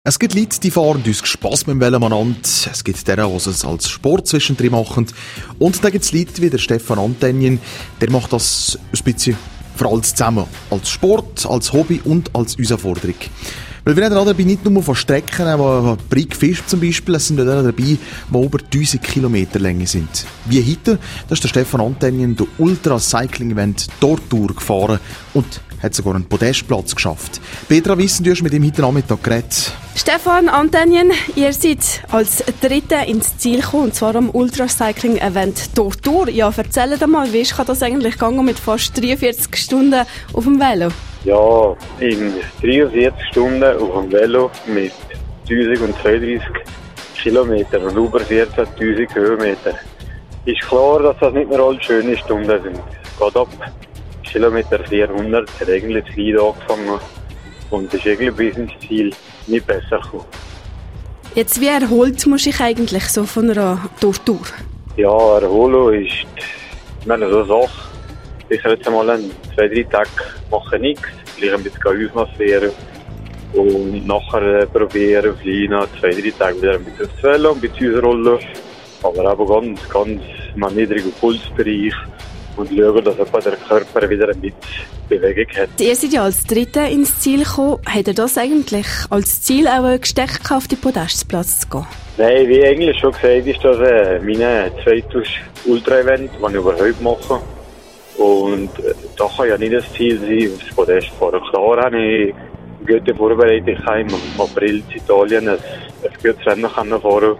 Es gibt Leute, die fahren uns Spass mit dem Velo aneinander. Es gibt denen, die es als Sport zwischendrin machen. Und dann gibt es Leute wie der Stefan Antenjen, der macht das ein bisschen für alles zusammen. Als Sport, als Hobby und als Herausforderung. Weil wir reden dabei nicht nur von Strecken, wie Brig Fisch zum Beispiel, es sind auch dabei, die über 1000 Kilometer Länge sind. Wie heute, da ist der Stefan Antenjen der Ultra-Cycling-Event Tortur gefahren und hat sogar einen Podestplatz geschafft. Petra Wissen, du hast mit ihm heute Nachmittag geredet. Stefan Antenjen, ihr seid als Dritter ins Ziel gekommen, und zwar am Ultracycling-Event Tortur. Ja, erzähl doch mal, wie ist das eigentlich gegangen mit fast 43 Stunden auf dem Velo? Ja, in 43 Stunden auf dem Velo mit 1032 Kilometern und über 14.000 Höhenmeter. Ist klar, dass das nicht mehr alle schöne Stunden sind. Es geht ab Kilometer 400, hat eigentlich das Leid angefangen und ist irgendwie bis ins Ziel nicht besser gekommen. Jetzt, wie erholt muss ich eigentlich so von einer Tortur? Ja, Erholung ist, ich meine, so eine Sache. Ich jetzt einmal 2-3 Tage machen nichts, vielleicht ein bisschen ausmassieren und nachher probieren, auf Lina 2-3 Tage wieder ein bisschen aufs Velo, ein bisschen ausrollen, aber auch ganz mal niedrigen Pulsbereich und schauen, dass der Körper wieder ein bisschen Bewegung hat. Ihr seid ja als Dritter ins Ziel gekommen. Hat ihr das eigentlich als Ziel auch gesteckt, auf den Podestplatz zu gehen? Nein, wie eigentlich schon gesagt, ist das mein zweites Ultra-Event, das ich überhaupt mache. Und da kann ja nicht das Ziel sein, aufs Podest zu fahren. Klar habe ich eine gute Vorbereitung. Ich kann im April in Italien ein gutes Rennen fahren.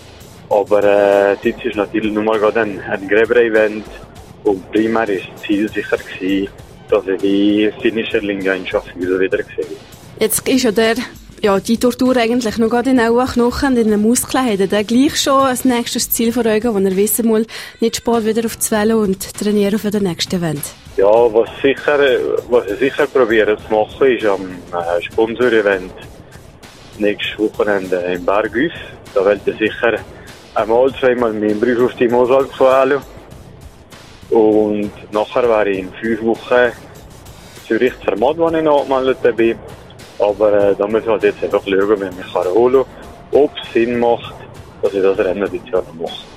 Aber jetzt ist natürlich nur mal gerade ein Gräber-Event. Und primär war das Ziel sicher, dass ich die finnische Linie wieder sehe. Jetzt ist ja die Tortur eigentlich noch gerade in den Knochen und in den Muskeln. Hat er gleich schon ein nächstes Ziel vor Augen, wo er wissen muss, nicht spät wieder auf das Velo und trainieren für den nächsten Event? Ja, was ich sicher probiere zu machen, ist am Sponsor-Event nächstes Wochenende in Bergüs. Da werde ich sicher einmal, zweimal meinen Brief auf die Mosalp fahren. Und nachher wäre ich in 5 Wochen Zürich Zermatt, wo ich noch angemeldet bin. Aber da muss ich halt jetzt einfach schauen, wenn ich mich erholen kann, ob es Sinn macht, dass ich das Rennen dieses Jahr noch mache.